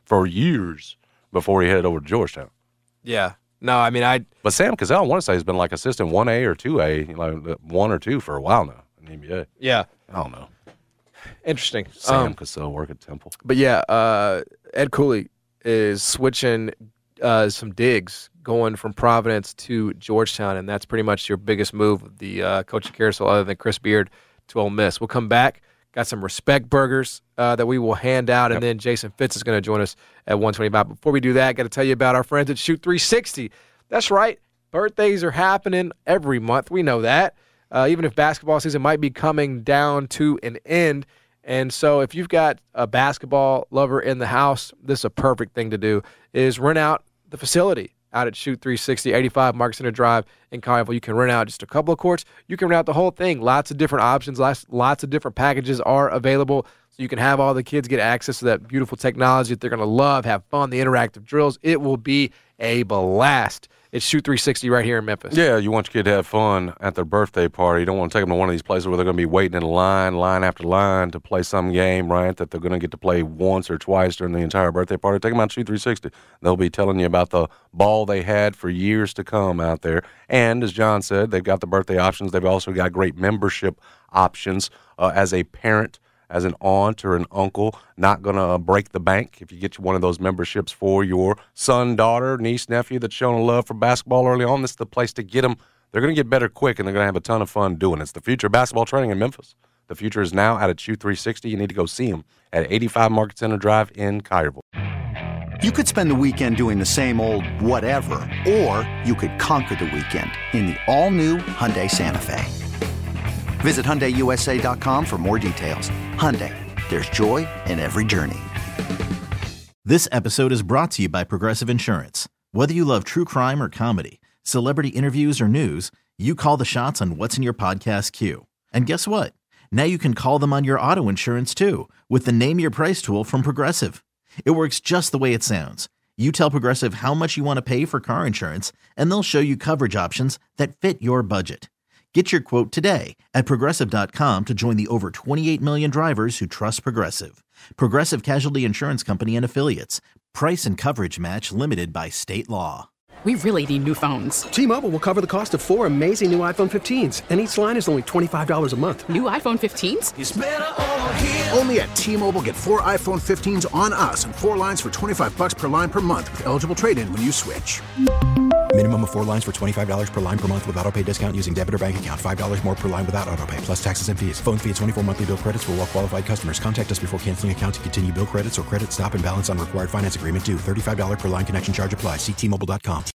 for years before he headed over to Georgetown.
Yeah. No, I mean, I.
But Sam Cassell, I want to say, has been like assistant one A or two A, like one or two for a while now in the N B A.
Yeah.
I don't know.
Interesting.
Sam
um,
Cassell work at Temple.
But yeah, uh, Ed Cooley is switching uh, some digs going from Providence to Georgetown, and that's pretty much your biggest move of the uh, coaching carousel other than Chris Beard to Ole Miss. We'll come back. Got some respect burgers uh, that we will hand out, and yep. then Jason Fitz is going to join us at one twenty-five. Before we do that, got to tell you about our friends at Shoot three sixty. That's right. Birthdays are happening every month. We know that. Uh, even if basketball season might be coming down to an end. And so if you've got a basketball lover in the house, this is a perfect thing to do, is rent out the facility out at Shoot three sixty, eighty-five Market Center Drive in Colleyville. You can rent out just a couple of courts. You can rent out the whole thing. Lots of different options. Lots, lots of different packages are available. So you can have all the kids get access to that beautiful technology that they're going to love, have fun, the interactive drills. It will be a blast. It's Shoot three sixty right here in Memphis.
Yeah, you want your kid to have fun at their birthday party. You don't want to take them to one of these places where they're going to be waiting in line, line after line to play some game, right, that they're going to get to play once or twice during the entire birthday party. Take them out to Shoot three sixty. They'll be telling you about the ball they had for years to come out there. And as John said, they've got the birthday options. They've also got great membership options uh, as a parent, as an aunt or an uncle, not going to break the bank if you get you one of those memberships for your son, daughter, niece, nephew that's shown a love for basketball early on. This is the place to get them. They're going to get better quick, and they're going to have a ton of fun doing it. It's the future of basketball training in Memphis. The future is now out at Shoot three sixty. You need to go see them at eighty-five Market Center Drive in Collierville.
You could spend the weekend doing the same old whatever, or you could conquer the weekend in the all-new Hyundai Santa Fe. Visit Hyundai U S A dot com for more details. Hyundai, there's joy in every journey.
This episode is brought to you by Progressive Insurance. Whether you love true crime or comedy, celebrity interviews or news, you call the shots on what's in your podcast queue. And guess what? Now you can call them on your auto insurance too with the Name Your Price tool from Progressive. It works just the way it sounds. You tell Progressive how much you want to pay for car insurance, and they'll show you coverage options that fit your budget. Get your quote today at Progressive dot com to join the over twenty-eight million drivers who trust Progressive. Progressive Casualty Insurance Company and Affiliates. Price and coverage match limited by state law.
We really need new phones.
T-Mobile will cover the cost of four amazing new iPhone fifteens, and each line is only twenty-five dollars a month.
New iPhone fifteens?
It's better over here.
Only at T-Mobile, get four iPhone fifteens on us and four lines for twenty-five dollars per line per month with eligible trade-in when you switch.
Minimum of four lines for twenty-five dollars per line per month with autopay discount using debit or bank account. five dollars more per line without autopay, plus taxes and fees. Phone fee at twenty-four monthly bill credits for well-qualified customers. Contact us before canceling account to continue bill credits or credit stop and balance on required finance agreement due. thirty-five dollars per line connection charge applies. See T Mobile dot com.